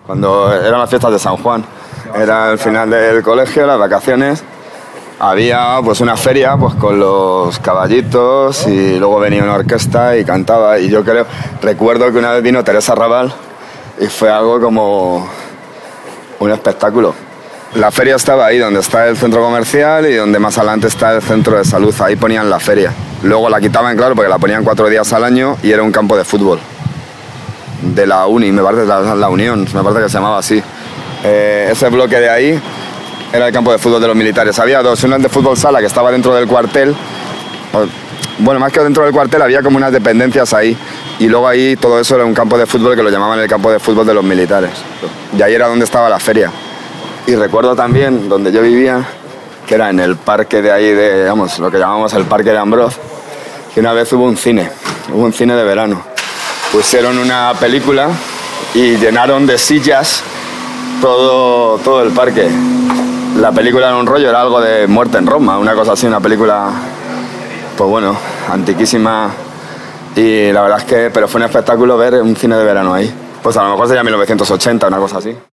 cuando eran las fiestas de San Juan. Era el final del colegio, las vacaciones. Había pues una feria pues con los caballitos y luego venía una orquesta y cantaba. Y yo recuerdo que una vez vino Teresa Raval y fue algo como un espectáculo. La feria estaba ahí donde está el centro comercial y donde más adelante está el centro de salud. Ahí ponían la feria. Luego la quitaban, claro, porque la ponían 4 días al año y era un campo de fútbol. De la Uni, me parece, la Unión, me parece que se llamaba así. Ese bloque de ahí era el campo de fútbol de los militares. Había dos, una de fútbol sala que estaba dentro del cuartel. Bueno, más que dentro del cuartel había como unas dependencias ahí. Y luego ahí todo eso era un campo de fútbol que lo llamaban el campo de fútbol de los militares. Y ahí era donde estaba la feria. Y recuerdo también donde yo vivía, que era en el parque de ahí, lo que llamamos el parque de Ambroz, que una vez hubo un cine de verano. Pusieron una película y llenaron de sillas todo el parque. La película era un rollo, era algo de Muerte en Roma, una cosa así, una película, pues bueno, antiquísima. Y la verdad es que, pero fue un espectáculo ver un cine de verano ahí. Pues a lo mejor sería 1980, una cosa así.